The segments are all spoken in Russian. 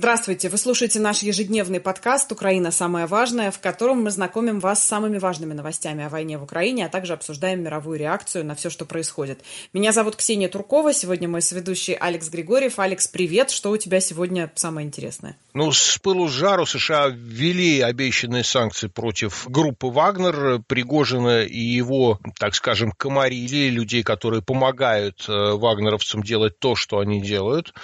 Здравствуйте! Вы слушаете наш ежедневный подкаст «Украина. Самое важное», в котором мы знакомим вас с самыми важными новостями о войне в Украине, а также обсуждаем мировую реакцию на все, что происходит. Меня зовут Ксения Туркова, сегодня мой соведущий Алекс Григорьев. Алекс, привет! Что у тебя сегодня самое интересное? С пылу с жару США ввели обещанные санкции против группы «Вагнер». Пригожина и его, так скажем, комарили, людей, которые помогают вагнеровцам делать то, что они делают.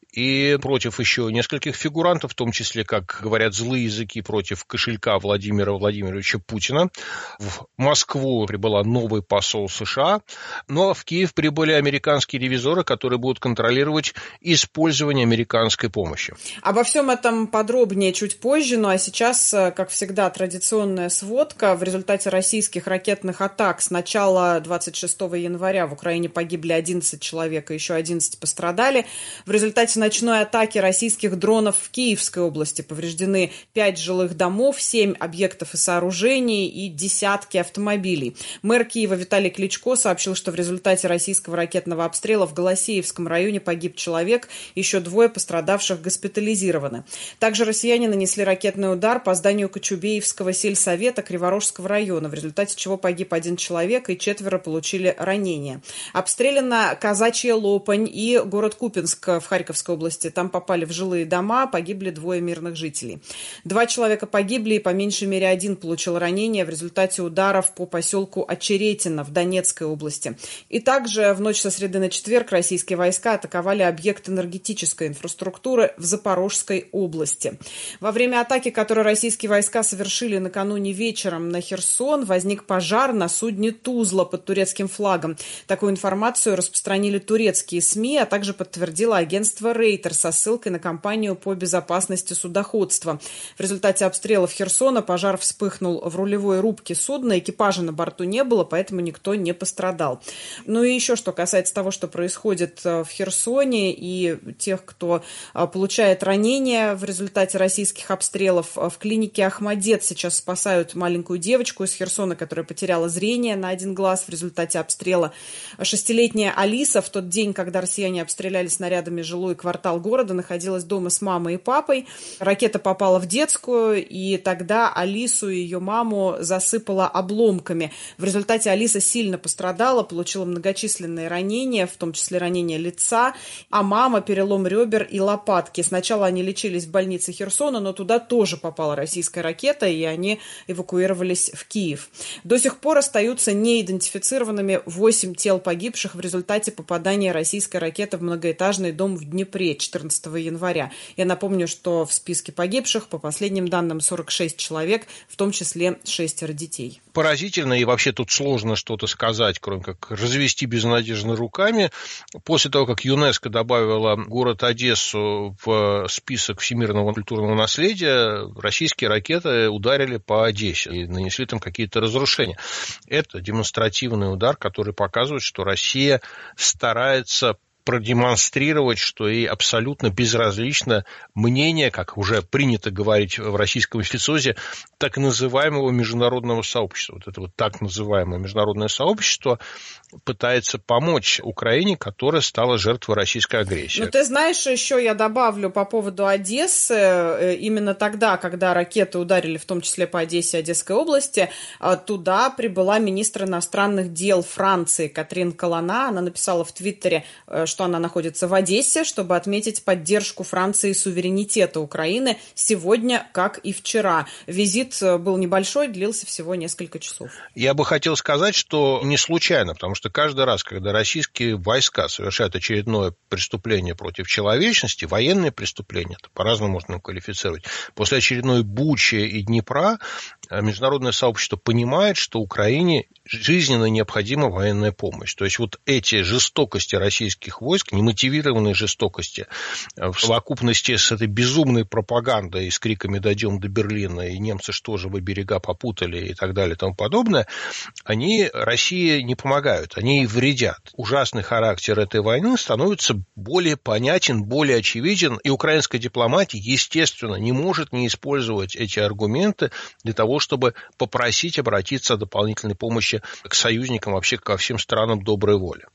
И против еще нескольких фигурантов, в том числе, как говорят злые языки, против кошелька Владимира Владимировича Путина. В Москву прибыла новый посол США, ну а в Киев прибыли американские ревизоры, которые будут контролировать использование американской помощи. Обо всем этом подробнее чуть позже, ну а сейчас, как всегда, традиционная сводка. В результате российских ракетных атак с начала 26 января в Украине погибли 11 человек, и еще 11 пострадали. В результате ночной атаки российских дронов в Киевской области повреждены 5 жилых домов, 7 объектов и сооружений и десятки автомобилей. Мэр Киева Виталий Кличко сообщил, что в результате российского ракетного обстрела в Голосеевском районе погиб человек, еще 2 пострадавших госпитализированы. Также россияне нанесли ракетный удар по зданию Кочубеевского сельсовета Криворожского района, в результате чего погиб 1 человек и 4 получили ранения. Обстреляна Казачья Лопань и город Купинск в Харьковской области. Там попали в жилые дома, погибли 2 мирных жителей. 2 человека погибли и по меньшей мере 1 получил ранение в результате ударов по поселку Очеретино в Донецкой области. И также в ночь со среды на четверг российские войска атаковали объект энергетической инфраструктуры в Запорожской области. Во время атаки, которую российские войска совершили накануне вечером на Херсон, возник пожар на судне «Тузла» под турецким флагом. Такую информацию распространили турецкие СМИ, а также подтвердило агентство «Рейтер» со ссылкой на компанию по безопасности судоходства. В результате обстрелов Херсона пожар вспыхнул в рулевой рубке судна, экипажа на борту не было, поэтому никто не пострадал. Ну и еще что касается того, что происходит в Херсоне и тех, кто получает ранения в результате российских обстрелов. В клинике Ахмадет сейчас спасают маленькую девочку из Херсона, которая потеряла зрение на 1 глаз в результате обстрела. 6-летняя Алиса в тот день, когда россияне обстреляли снарядами жилой квартал города, находилась дома с мамой и папой. Ракета попала в детскую, и тогда Алису и ее маму засыпала обломками. В результате Алиса сильно пострадала, получила многочисленные ранения, в том числе ранения лица, а мама перелом ребер и лопатки. Сначала они лечились в больнице Херсона, но туда тоже попала российская ракета, и они эвакуировались в Киев. До сих пор остаются неидентифицированными 8 тел погибших в результате попадания российской ракеты в многоэтажный дом в Днепре 14 января. Я напомню, что в списке погибших, по последним данным, 46 человек, в том числе 6 детей. Поразительно, и вообще тут сложно что-то сказать, кроме как развести безнадежно руками. После того, как ЮНЕСКО добавила город Одессу в список всемирного культурного наследия, российские ракеты ударили по Одессе и нанесли там какие-то разрушения. Это демонстративный удар, который показывает, что Россия старается продемонстрировать, что ей абсолютно безразлично мнение, как уже принято говорить в российском официозе, так называемого международного сообщества. Вот это вот так называемое международное сообщество пытается помочь Украине, которая стала жертвой российской агрессии. Ну, ты знаешь, еще я добавлю по поводу Одессы. Именно тогда, когда ракеты ударили, в том числе по Одессе и Одесской области, туда прибыла министр иностранных дел Франции Катрин Колонна. Она написала в Твиттере, что она находится в Одессе, чтобы отметить поддержку Франции и суверенитета Украины сегодня, как и вчера. Визит был небольшой, длился всего несколько часов. Я бы хотел сказать, что не случайно, потому что каждый раз, когда российские войска совершают очередное преступление против человечности, военные преступления, это по-разному можно квалифицировать, после очередной Бучи и Днепра международное сообщество понимает, что Украине жизненно необходима военная помощь. То есть вот эти жестокости российских войск, немотивированные жестокости, в совокупности с этой безумной пропагандой с криками «дойдем до Берлина» и «немцы что же вы берега попутали» и так далее и тому подобное, они России не помогают, они ей вредят. Ужасный характер этой войны становится более понятен, более очевиден, и украинская дипломатия, естественно, не может не использовать эти аргументы для того, чтобы попросить обратиться о дополнительной помощи к союзникам, вообще ко всем странам доброй воли.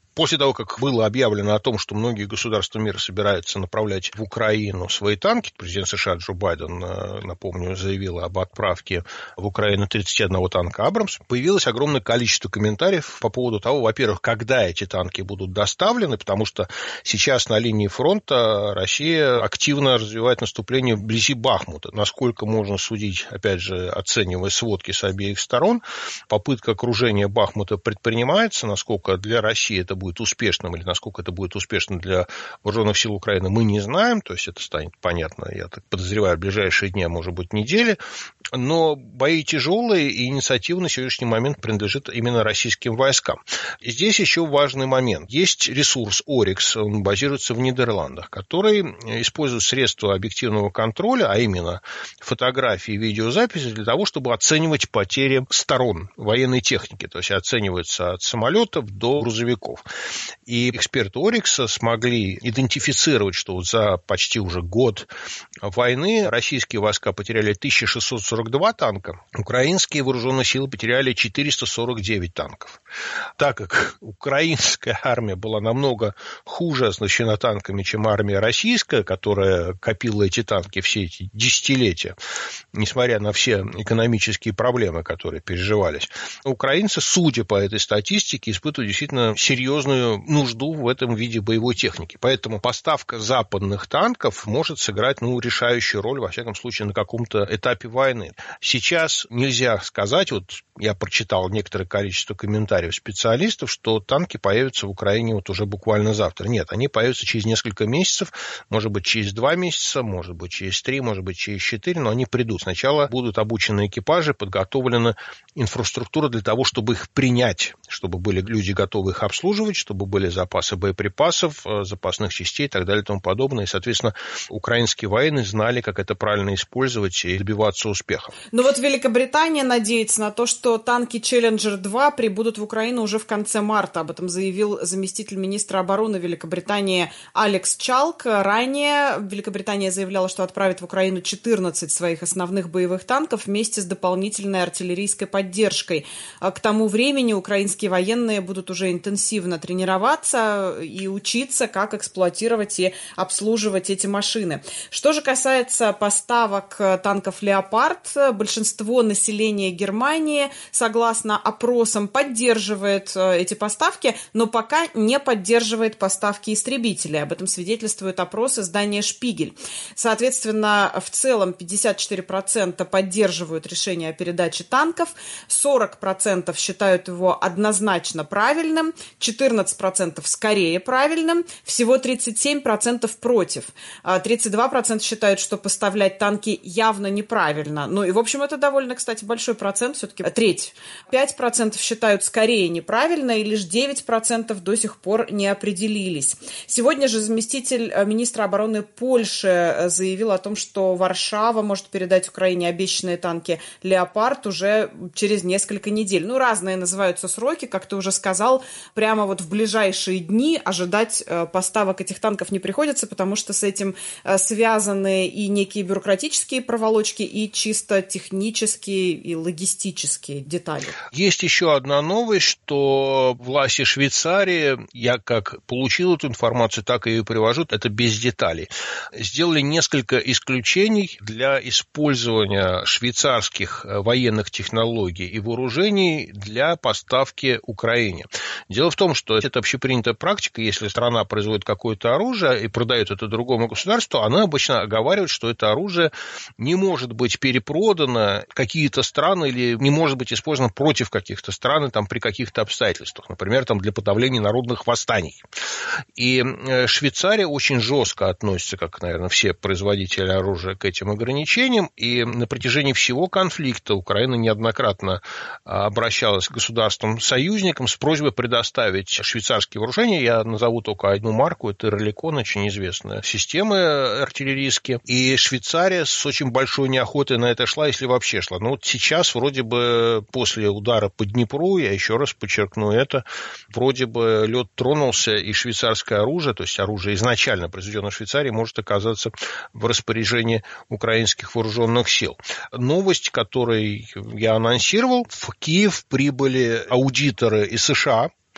После того, как было объявлено о том, что многие государства мира собираются направлять в Украину свои танки, президент США Джо Байден, напомню, заявил об отправке в Украину 31 танка «Абрамс», появилось огромное количество комментариев по поводу того, во-первых, когда эти танки будут доставлены, потому что сейчас на линии фронта Россия активно развивает наступление вблизи Бахмута. Насколько можно судить, опять же, оценивая сводки с обеих сторон, попытка окружения Бахмута предпринимается, насколько для России это будет успешным или насколько это будет успешно для вооруженных сил Украины, мы не знаем, то есть это станет понятно, я так подозреваю, в ближайшие дни, а может быть недели, но бои тяжелые, и инициатива на сегодняшний момент принадлежит именно российским войскам. И здесь еще важный момент. Есть ресурс Орикс, он базируется в Нидерландах, который использует средства объективного контроля, а именно фотографии и видеозаписи для того, чтобы оценивать потери сторон военной техники, то есть оценивается от самолетов до грузовиков. И эксперты Орикса смогли идентифицировать, что вот за почти уже год войны российские войска потеряли 1642 танка, украинские вооруженные силы потеряли 449 танков. Так как украинская армия была намного хуже оснащена танками, чем армия российская, которая копила эти танки все эти десятилетия, несмотря на все экономические проблемы, которые переживались, украинцы, судя по этой статистике, испытывают действительно серьезную нужду в этом виде боевой техники. Поэтому поставка западных танков может сыграть решающую роль, во всяком случае, на каком-то этапе войны. Сейчас нельзя сказать, вот я прочитал некоторое количество комментариев специалистов, что танки появятся в Украине вот уже буквально завтра. Нет, они появятся через несколько месяцев, может быть, через 2 месяца, может быть, через 3, может быть, через 4, но они придут. Сначала будут обучены экипажи, подготовлена инфраструктура для того, чтобы их принять, чтобы были люди готовы их обслуживать, чтобы были запасы боеприпасов, запасных частей и так далее и тому подобное. И, соответственно, украинские военные знали, как это правильно использовать и добиваться успеха. Но вот Великобритания надеется на то, что танки «Челленджер-2» прибудут в Украину уже в конце марта. Об этом заявил заместитель министра обороны Великобритании Алекс Чалк. Ранее Великобритания заявляла, что отправит в Украину 14 своих основных боевых танков вместе с дополнительной артиллерийской поддержкой. К тому времени украинские военные будут уже интенсивно тренироваться и учиться, как эксплуатировать и обслуживать эти машины. Что же касается поставок танков «Леопард», большинство населения Германии, согласно опросам, поддерживает эти поставки, но пока не поддерживает поставки истребителей. Об этом свидетельствуют опросы издания «Шпигель». Соответственно, в целом 54% поддерживают решение о передаче танков, 40% считают его однозначно правильным, 14% скорее правильным, всего 37% против. 32% считают, что поставлять танки явно неправильно. Ну и, в общем, это довольно, кстати, большой процент, все-таки треть. 5% считают скорее неправильно, и лишь 9% до сих пор не определились. Сегодня же заместитель министра обороны Польши заявил о том, что Варшава может передать Украине обещанные танки «Леопард» уже через несколько недель. Ну, разные называются сроки, как ты уже сказал, прямо вот в ближайшие дни ожидать поставок этих танков не приходится, потому что с этим связаны и некие бюрократические проволочки, и чисто технические и логистические детали. Есть еще одна новость, что власти Швейцарии, я как получил эту информацию, так и ее привожу, это без деталей, сделали несколько исключений для использования швейцарских военных технологий и вооружений для поставки Украине. Дело в том, что это общепринятая практика, если страна производит какое-то оружие и продает это другому государству, она обычно оговаривает, что это оружие не может быть перепродано какие-то страны или не может быть использовано против каких-то стран там, при каких-то обстоятельствах, например, там, для подавления народных восстаний. И Швейцария очень жестко относится, как, наверное, все производители оружия, к этим ограничениям, и на протяжении всего конфликта Украина неоднократно обращалась к государствам-союзникам с просьбой предоставить швейцарские вооружения. Я назову только одну марку, это «Эрликон», очень известная система артиллерийские. И Швейцария с очень большой неохотой на это шла, если вообще шла. Но вот сейчас вроде бы после удара по Днепру, я еще раз подчеркну это, вроде бы лед тронулся, и швейцарское оружие, то есть оружие изначально произведенное в Швейцарии, может оказаться в распоряжении украинских вооруженных сил. Новость, которую я анонсировал, в Киев прибыли аудиторы из США,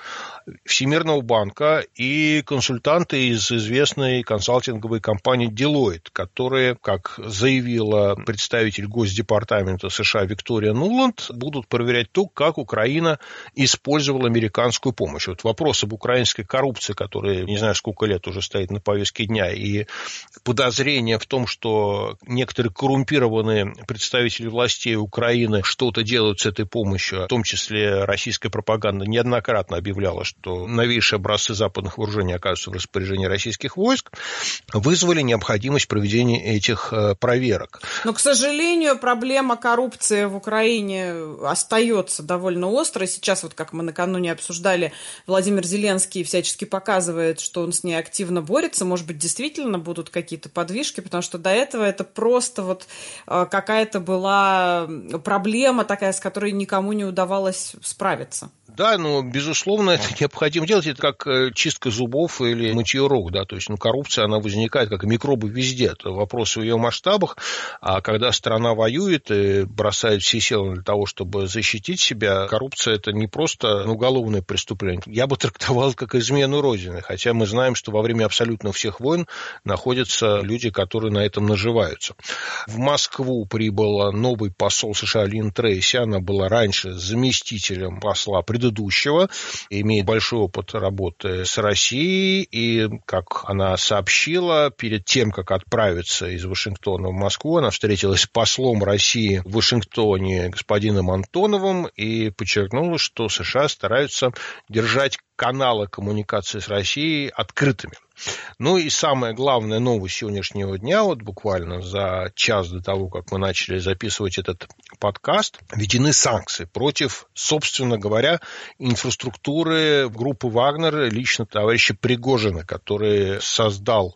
Всемирного банка и консультанты из известной консалтинговой компании Deloitte, которые, как заявила представитель Госдепартамента США Виктория Нуланд, будут проверять то, как Украина использовала американскую помощь. Вот вопрос об украинской коррупции, который, не знаю, сколько лет уже стоит на повестке дня, и подозрение в том, что некоторые коррумпированные представители властей Украины что-то делают с этой помощью, в том числе российская пропаганда неоднократно объявляла, что новейшие образцы западных вооружений оказываются в распоряжении российских войск, вызвали необходимость проведения этих проверок. Но, к сожалению, проблема коррупции в Украине остается довольно острой. Сейчас, вот как мы накануне обсуждали, Владимир Зеленский всячески показывает, что он с ней активно борется. Может быть, действительно будут какие-то подвижки, потому что до этого это просто вот какая-то была проблема такая, с которой никому не удавалось справиться. Да, но, безусловно, это необходимо делать. Это как чистка зубов или мытье рук. Да? То есть, коррупция, она возникает как микробы везде. Это вопрос в ее масштабах. А когда страна воюет и бросает все силы для того, чтобы защитить себя, коррупция – это не просто уголовное преступление. Я бы трактовал это как измену Родины. Хотя мы знаем, что во время абсолютно всех войн находятся люди, которые на этом наживаются. В Москву прибыл новый посол США Лин Трейси. Она была раньше заместителем посла предыдущего, имеет большой опыт работы с Россией, и, как она сообщила, перед тем, как отправиться из Вашингтона в Москву, она встретилась с послом России в Вашингтоне господином Антоновым и подчеркнула, что США стараются держать каналы коммуникации с Россией открытыми. Ну и самая главная новость сегодняшнего дня, вот буквально за час до того, как мы начали записывать этот подкаст, введены санкции против, собственно говоря, инфраструктуры группы «Вагнер», лично товарища Пригожина, который создал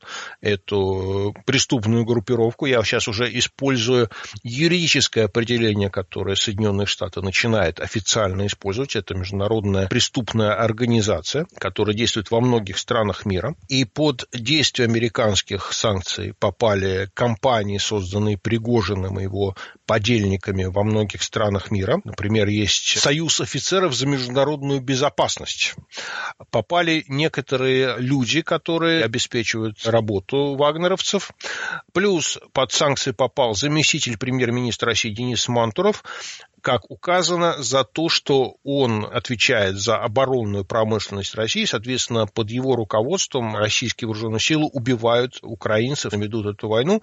эту преступную группировку. Я сейчас уже использую юридическое определение, которое Соединенные Штаты начинают официально использовать. Это международная преступная организация, которая действует во многих странах мира. И под действие американских санкций попали компании, созданные Пригожиным и его подельниками во многих странах мира. Например, есть Союз офицеров за международную безопасность. Попали некоторые люди, которые обеспечивают работу вагнеровцев. Плюс под санкции попал заместитель премьер-министра России Денис Мантуров, как указано, за то, что он отвечает за оборонную промышленность России. Соответственно, под его руководством российские вооруженные силы убивают украинцев, ведут эту войну.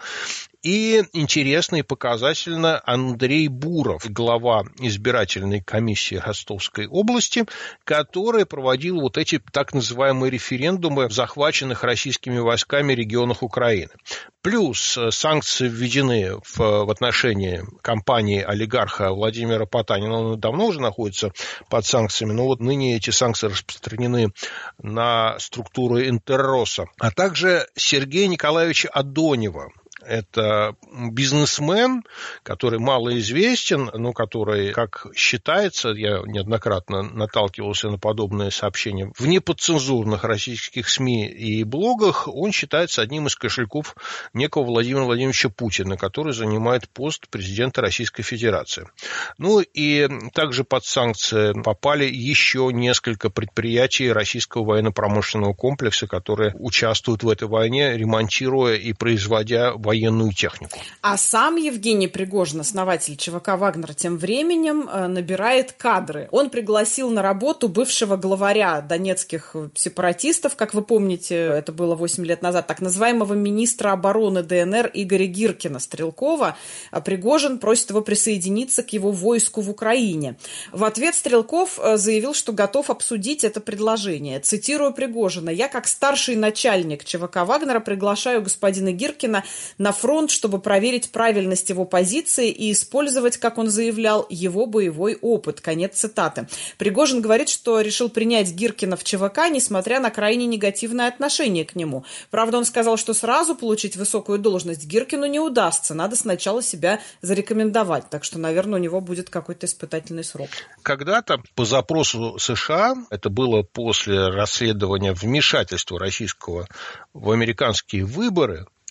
И интересно и показательно, Андрей Буров, глава избирательной комиссии Ростовской области, который проводил вот эти так называемые референдумы в захваченных российскими войсками регионах Украины. Плюс санкции введены в отношении компании олигарха Владимира Потанина. Он давно уже находится под санкциями, но вот ныне эти санкции распространены на структуру Интерроса. А также Сергея Николаевича Адонева. Это бизнесмен, который малоизвестен, но который, как считается, я неоднократно наталкивался на подобные сообщения, в неподцензурных российских СМИ и блогах, он считается одним из кошельков некого Владимира Владимировича Путина, который занимает пост президента Российской Федерации. Ну и также под санкции попали еще несколько предприятий российского военно-промышленного комплекса, которые участвуют в этой войне, ремонтируя и производя военную технику. А сам Евгений Пригожин, основатель ЧВК «Вагнер», тем временем набирает кадры. Он пригласил на работу бывшего главаря донецких сепаратистов, как вы помните, это было 8 лет назад, так называемого министра обороны ДНР Игоря Гиркина Стрелкова. Пригожин просит его присоединиться к его войску в Украине. В ответ Стрелков заявил, что готов обсудить это предложение. Цитирую Пригожина: «Я, как старший начальник ЧВК «Вагнера», приглашаю господина Гиркина на фронт, чтобы проверить правильность его позиции и использовать, как он заявлял, его боевой опыт». Конец цитаты. Пригожин говорит, что решил принять Гиркина в ЧВК, несмотря на крайне негативное отношение к нему. Правда, он сказал, что сразу получить высокую должность Гиркину не удастся. Надо сначала себя зарекомендовать. Так что, наверное, у него будет какой-то испытательный срок. Когда-то по запросу США, это было после расследования вмешательства российского в американские выборы,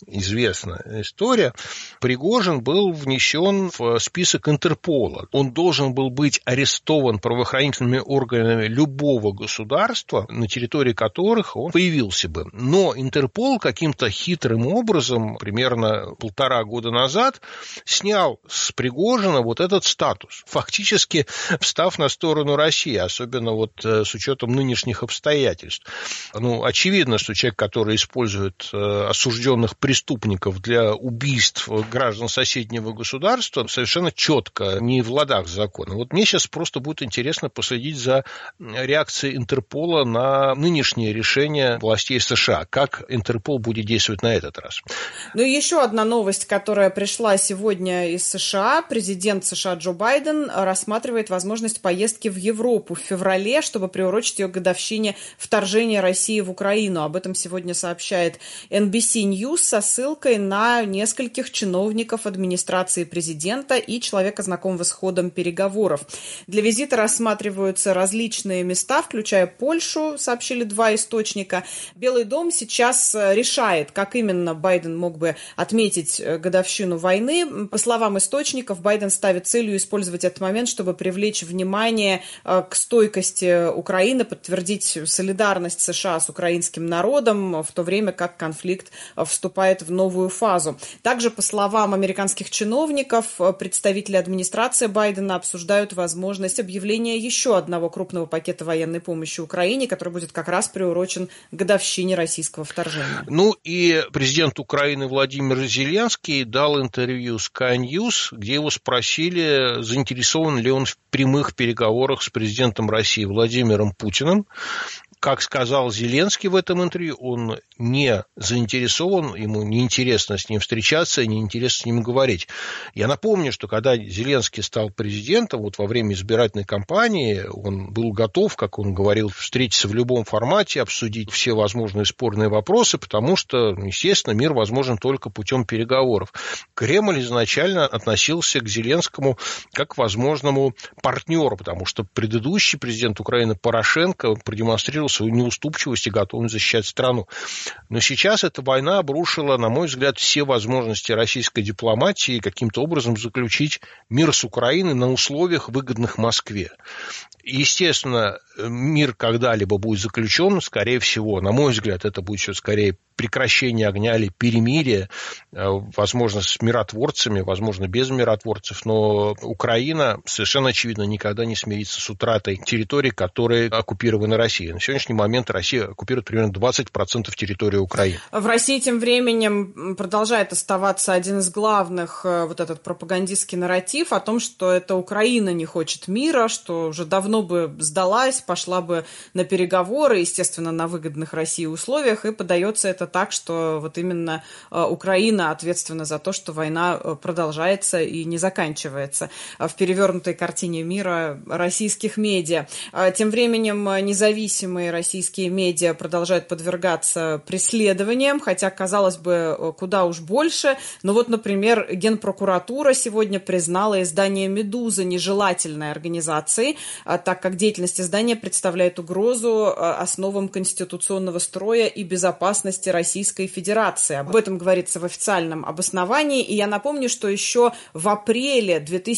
известная история, Пригожин был внесен в список Интерпола. Он должен был быть арестован правоохранительными органами любого государства, на территории которых он появился бы. Но Интерпол каким-то хитрым образом, примерно 1,5 года назад, снял с Пригожина вот этот статус, фактически встав на сторону России, особенно вот с учетом нынешних обстоятельств. Очевидно, что человек, который использует осужденных преступников для убийств граждан соседнего государства, совершенно четко не в ладах с законом. Вот мне сейчас просто будет интересно последить за реакцией Интерпола на нынешнее решение властей США. Как Интерпол будет действовать на этот раз? И еще одна новость, которая пришла сегодня из США. Президент США Джо Байден рассматривает возможность поездки в Европу в феврале, чтобы приурочить ее к годовщине вторжения России в Украину. Об этом сегодня сообщает NBC News со ссылкой на нескольких чиновников администрации президента и человека, знакомого с ходом переговоров. Для визита рассматриваются различные места, включая Польшу, сообщили 2 источника. Белый дом сейчас решает, как именно Байден мог бы отметить годовщину войны. По словам источников, Байден ставит целью использовать этот момент, чтобы привлечь внимание к стойкости Украины, подтвердить солидарность США с украинским народом, в то время как конфликт вступает в новую фазу. Также, по словам американских чиновников, представители администрации Байдена обсуждают возможность объявления еще одного крупного пакета военной помощи Украине, который будет как раз приурочен к годовщине российского вторжения. И президент Украины Владимир Зеленский дал интервью Sky News, где его спросили, заинтересован ли он в прямых переговорах с президентом России Владимиром Путиным. Как сказал Зеленский в этом интервью, он не заинтересован, ему неинтересно с ним встречаться, неинтересно с ним говорить. Я напомню, что когда Зеленский стал президентом, вот во время избирательной кампании он был готов, как он говорил, встретиться в любом формате, обсудить все возможные спорные вопросы, потому что, естественно, мир возможен только путем переговоров. Кремль изначально относился к Зеленскому как к возможному партнеру, потому что предыдущий президент Украины Порошенко продемонстрировал свою неуступчивость и готовность защищать страну. Но сейчас эта война обрушила, на мой взгляд, все возможности российской дипломатии каким-то образом заключить мир с Украиной на условиях, выгодных Москве. Естественно, мир когда-либо будет заключен, скорее всего, на мой взгляд, это будет еще скорее прекращение огня или перемирие, возможно, с миротворцами, возможно, без миротворцев, но Украина совершенно очевидно никогда не смирится с утратой территорий, которые оккупированы Россией. На сегодняшний момент Россия оккупирует примерно 20% территории Украины. В России тем временем продолжает оставаться один из главных вот этот пропагандистский нарратив о том, что это Украина не хочет мира, что уже давно бы сдалась, пошла бы на переговоры, естественно, на выгодных России условиях, и подается это так, что вот именно Украина ответственна за то, что война продолжается и не заканчивается в перевернутой картине мира российских медиа. Тем временем независимые российские медиа продолжают подвергаться преследованиям, хотя, казалось бы, куда уж больше. Но вот, например, Генпрокуратура сегодня признала издание «Медуза» нежелательной организацией, так как деятельность издания представляет угрозу основам конституционного строя и безопасности Российской Федерации. Об этом говорится в официальном обосновании. И я напомню, что еще в апреле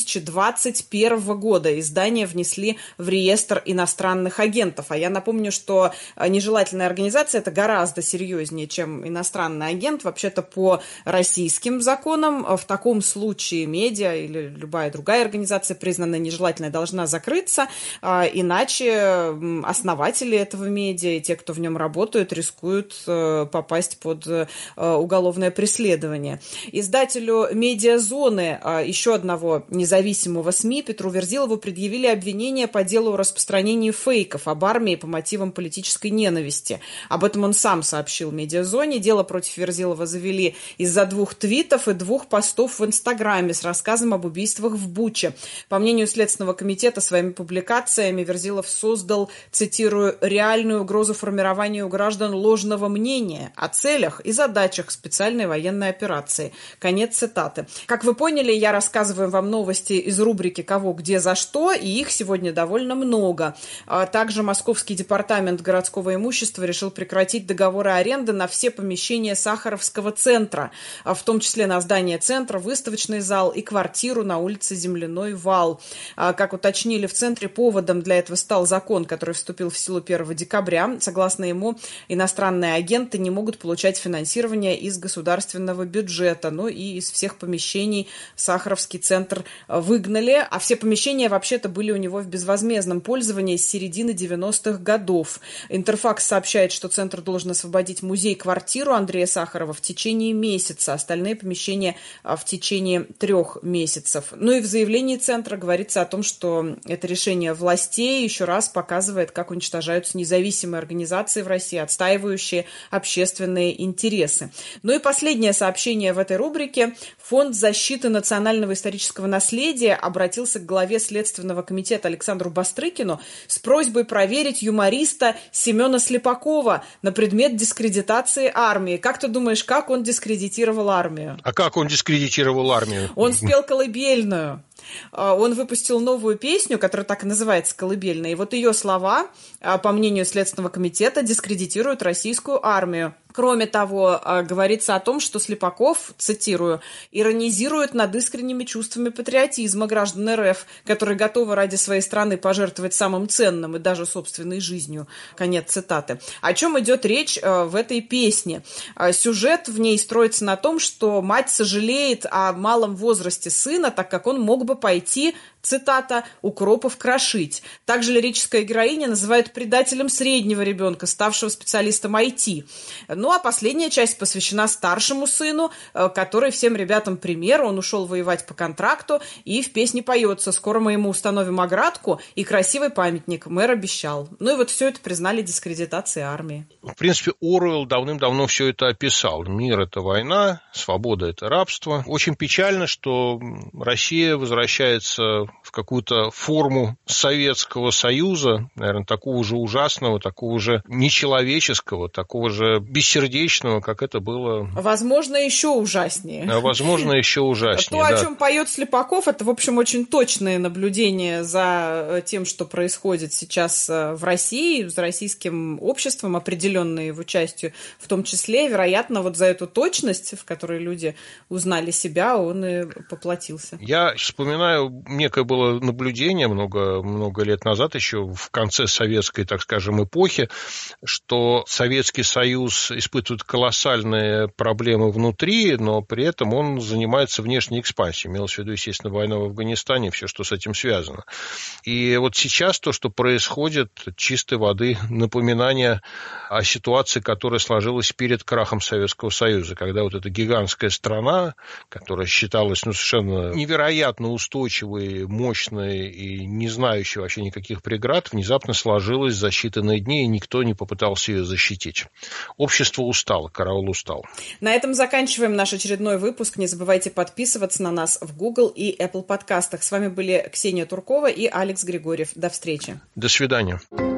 2021 года издание внесли в реестр иностранных агентов. А я напомню, что нежелательная организация – это гораздо серьезнее, чем иностранный агент. Вообще-то по российским законам в таком случае медиа или любая другая организация, признанная нежелательной, должна закрыться, иначе основатели этого медиа и те, кто в нем работают, рискуют попасть под уголовное преследование. Издателю «Медиазоны», еще одного независимого СМИ, Петру Верзилову предъявили обвинения по делу о распространении фейков об армии по мотивам политической ненависти. Об этом он сам сообщил «Медиазоне». Дело против Верзилова завели из-за 2 твитов и 2 постов в Инстаграме с рассказом об убийствах в Буче. По мнению Следственного комитета, своими публикациями Верзилов создал, цитирую, «реальную угрозу формированию у граждан ложного мнения». о целях и задачах специальной военной операции. Конец цитаты. Как вы поняли, я рассказываю вам новости из рубрики «Кого, где, за что», и их сегодня довольно много. Также Московский департамент городского имущества решил прекратить договоры аренды на все помещения Сахаровского центра, в том числе на здание центра, выставочный зал и квартиру на улице Земляной вал. Как уточнили в центре, поводом для этого стал закон, который вступил в силу 1 декабря. Согласно ему, иностранные агенты не могут получать финансирование из государственного бюджета. Ну и из всех помещений Сахаровский центр выгнали, а все помещения вообще-то были у него в безвозмездном пользовании с середины 90-х годов. Интерфакс сообщает, что центр должен освободить музей-квартиру Андрея Сахарова в течение месяца, остальные помещения в течение 3 месяцев. Ну и в заявлении центра говорится о том, что это решение властей еще раз показывает, как уничтожаются независимые организации в России, отстаивающие общественные интересы. Ну и последнее сообщение в этой рубрике. Фонд защиты национального исторического наследия обратился к главе Следственного комитета Александру Бастрыкину с просьбой проверить юмориста Семена Слепакова на предмет дискредитации армии. Как ты думаешь, как он дискредитировал армию? А как он дискредитировал армию? Он спел колыбельную. Он выпустил новую песню, которая так и называется «Колыбельная». И вот ее слова, по мнению Следственного комитета, дискредитируют российскую армию. Кроме того, говорится о том, что Слепаков, цитирую, иронизирует над искренними чувствами патриотизма граждан РФ, которые готовы ради своей страны пожертвовать самым ценным и даже собственной жизнью. Конец цитаты. О чем идет речь в этой песне? Сюжет в ней строится на том, что мать сожалеет о малом возрасте сына, так как он мог бы пойти, цитата, «укропов крошить». Также лирическая героиня называет предателем среднего ребенка, ставшего специалистом IT. Ну, а последняя часть посвящена старшему сыну, который всем ребятам пример. Он ушел воевать по контракту, и в песне поется: «Скоро мы ему установим оградку и красивый памятник. Мэр обещал». Ну и вот все это признали дискредитацией армии. В принципе, Оруэлл давным-давно все это описал. Мир – это война, свобода – это рабство. Очень печально, что Россия возвращается в какую-то форму Советского Союза, наверное, такого же ужасного, такого же нечеловеческого, такого же бессердечного, как это было. Возможно, еще ужаснее. Возможно, еще ужаснее. То, о чем поет Слепаков, это, в общем, очень точные наблюдения за тем, что происходит сейчас в России, с российским обществом, определенной его частью, в том числе, вероятно, вот за эту точность, в которой люди узнали себя, он и поплатился. Я вспоминаю, некое было наблюдение много лет назад, еще в конце советской, так скажем, эпохи, что Советский Союз испытывает колоссальные проблемы внутри, но при этом он занимается внешней экспансией. Имелось в виду, естественно, война в Афганистане, все, что с этим связано. И вот сейчас то, что происходит, чистой воды напоминание о ситуации, которая сложилась перед крахом Советского Союза, когда вот эта гигантская страна, которая считалась совершенно невероятно устойчивой, мощной и не знающей вообще никаких преград, внезапно сложилась за считанные дни, и никто не попытался ее защитить. Общество устало, караул устал. На этом заканчиваем наш очередной выпуск. Не забывайте подписываться на нас в Google и Apple подкастах. С вами были Ксения Туркова и Алекс Григорьев. До встречи. До свидания.